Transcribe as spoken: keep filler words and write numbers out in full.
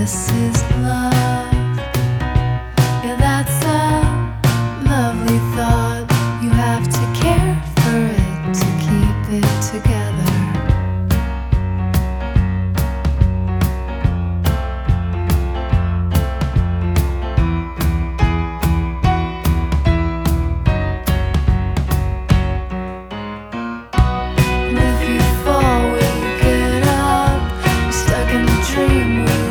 this is love. Yeah, that's a lovely thought. You have to care for it to keep it together. And if you fall, will you get up? You're stuck in a dream.